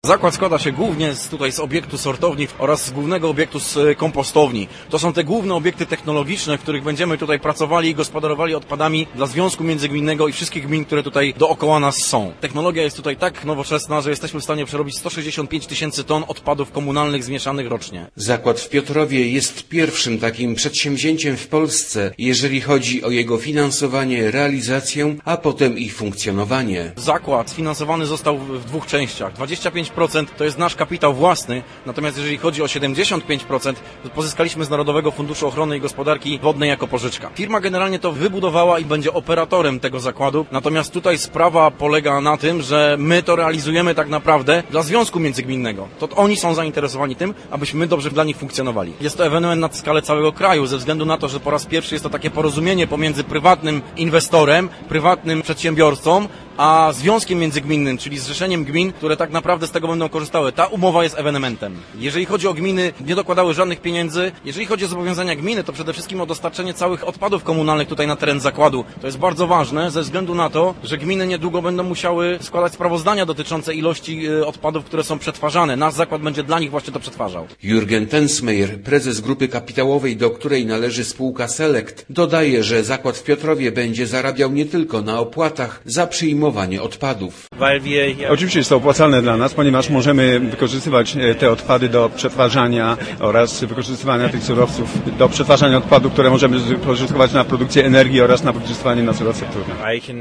Zakład składa się głównie z obiektu sortowni oraz z głównego obiektu z kompostowni. To są te główne obiekty technologiczne, w których będziemy tutaj pracowali i gospodarowali odpadami dla Związku Międzygminnego i wszystkich gmin, które tutaj dookoła nas są. Technologia jest tutaj tak nowoczesna, że jesteśmy w stanie przerobić 165 tysięcy ton odpadów komunalnych zmieszanych rocznie. Zakład w Piotrowie jest pierwszym takim przedsięwzięciem w Polsce, jeżeli chodzi o jego finansowanie, realizację, a potem i funkcjonowanie. Zakład sfinansowany został w dwóch częściach. 25% to jest nasz kapitał własny, natomiast jeżeli chodzi o 75%, to pozyskaliśmy z Narodowego Funduszu Ochrony i Gospodarki Wodnej jako pożyczka. Firma generalnie to wybudowała i będzie operatorem tego zakładu, natomiast tutaj sprawa polega na tym, że my to realizujemy tak naprawdę dla Związku Międzygminnego. To oni są zainteresowani tym, abyśmy my dobrze dla nich funkcjonowali. Jest to ewenement na skalę całego kraju, ze względu na to, że po raz pierwszy jest to takie porozumienie pomiędzy prywatnym inwestorem, prywatnym przedsiębiorcą, a Związkiem Międzygminnym, czyli zrzeszeniem gmin, które tak naprawdę z tego będą korzystały. Ta umowa jest ewenementem. Jeżeli chodzi o gminy, nie dokładały żadnych pieniędzy. Jeżeli chodzi o zobowiązania gminy, to przede wszystkim o dostarczenie całych odpadów komunalnych tutaj na teren zakładu. To jest bardzo ważne, ze względu na to, że gminy niedługo będą musiały składać sprawozdania dotyczące ilości odpadów, które są przetwarzane. Nasz zakład będzie dla nich właśnie to przetwarzał. Jürgen Tensmeyer, prezes grupy kapitałowej, do której należy spółka Select, dodaje, że zakład w Piotrowie będzie zarabiał nie tylko na opłatach za przyjmowanie odpadów. Oczywiście jest to opłacalne dla nas, ponieważ możemy wykorzystywać te odpady do przetwarzania oraz wykorzystywania tych surowców do przetwarzania odpadów, które możemy wykorzystywać na produkcję energii oraz na wykorzystywanie na surowce wtórne.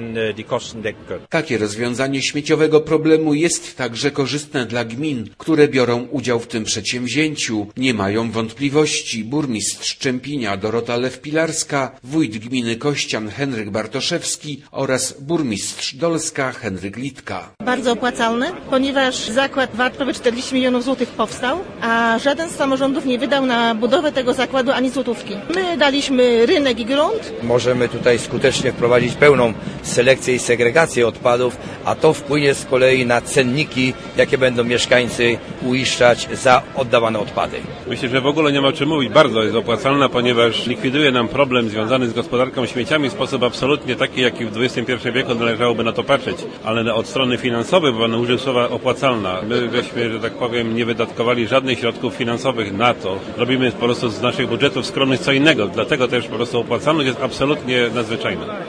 Takie rozwiązanie śmieciowego problemu jest także korzystne dla gmin, które biorą udział w tym przedsięwzięciu. Nie mają wątpliwości burmistrz Czempinia Dorota Lew-Pilarska, wójt gminy Kościan Henryk Bartoszewski oraz burmistrz Dolska Henryk Litka. Bardzo opłacalny, ponieważ zakład wart prawie 40 milionów złotych powstał, a żaden z samorządów nie wydał na budowę tego zakładu ani złotówki. My daliśmy rynek i grunt. Możemy tutaj skutecznie wprowadzić pełną selekcję i segregację odpadów, a to wpłynie z kolei na cenniki, jakie będą mieszkańcy uiszczać za oddawane odpady. Myślę, że w ogóle nie ma o czym mówić. Bardzo jest opłacalna, ponieważ likwiduje nam problem związany z gospodarką śmieciami w sposób absolutnie taki, jaki w XXI wieku należałoby na to patrzeć. Ale od strony finansowej, bo Pan użył słowa opłacalna, my żeśmy, że tak powiem, nie wydatkowali żadnych środków finansowych na to. Robimy po prostu z naszych budżetów skromnych co innego. Dlatego też po prostu opłacalność jest absolutnie nadzwyczajna.